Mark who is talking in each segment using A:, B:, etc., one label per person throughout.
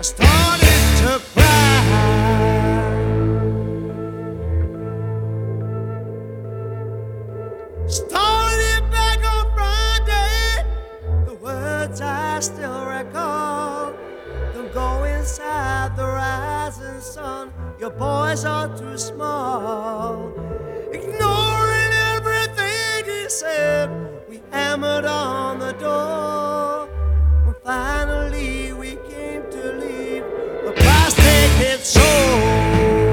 A: I started to cry. Started back on Friday. The words I still recall. Don't go inside the rising sun. Your boys are too small. Ignoring everything he said, we hammered on the door. When finally we came to leave, the price tag had sold.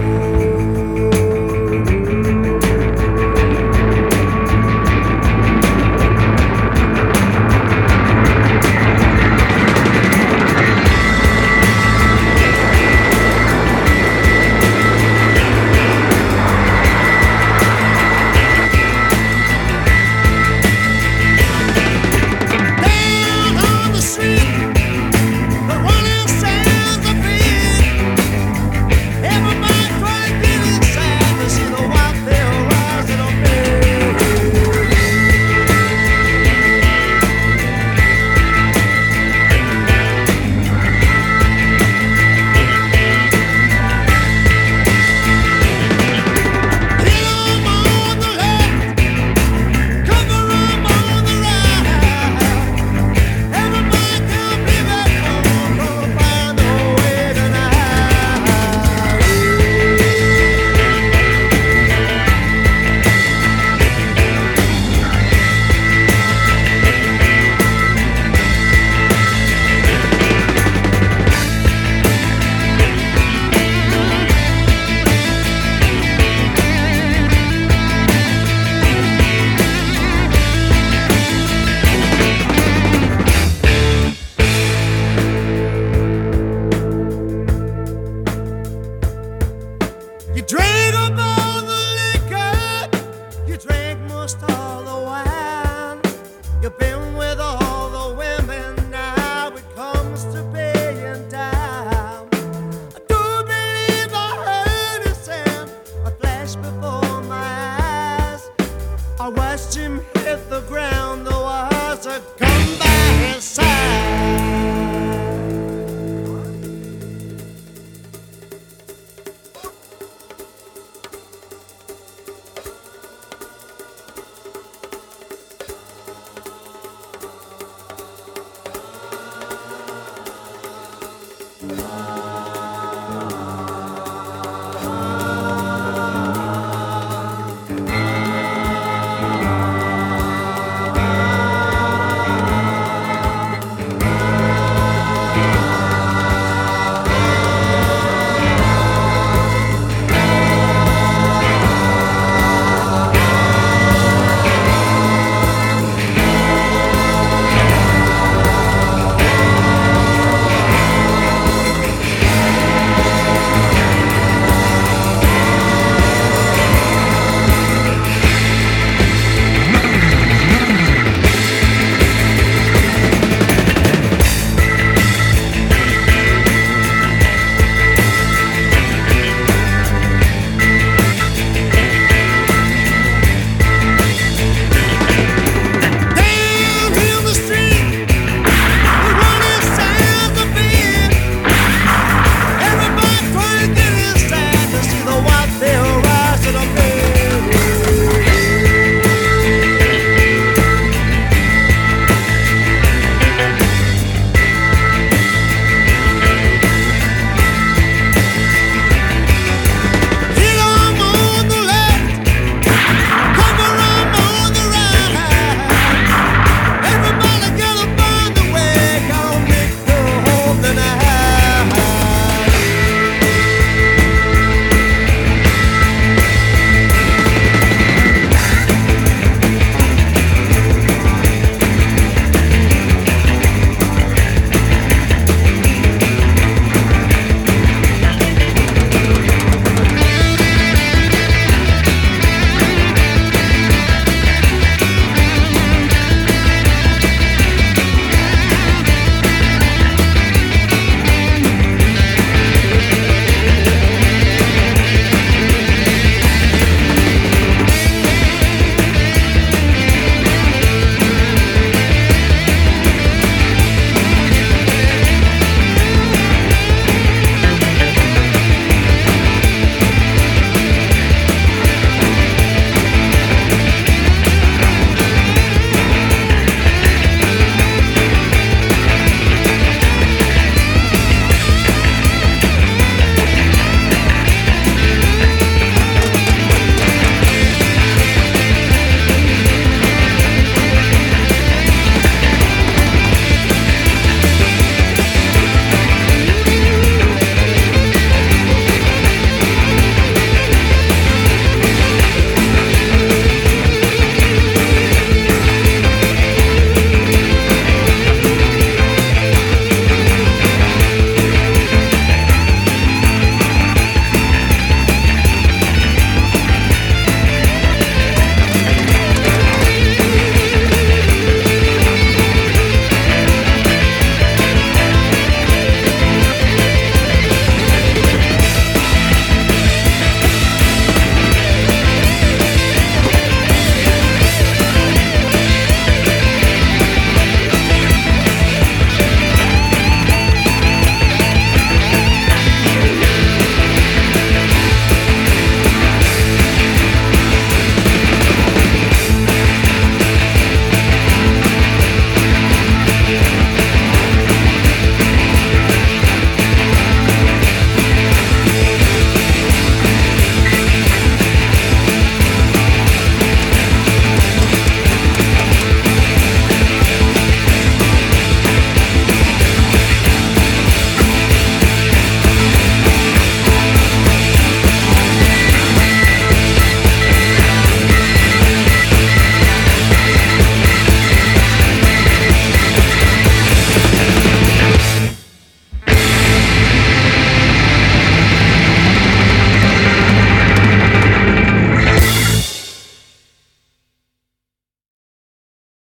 A: You drank up all the liquor, you drank most all the wine. You've been with all the women, now it comes to paying time. I do believe I heard his sound, a flash before my eyes. I watched him hit the ground, there was a gun by his side.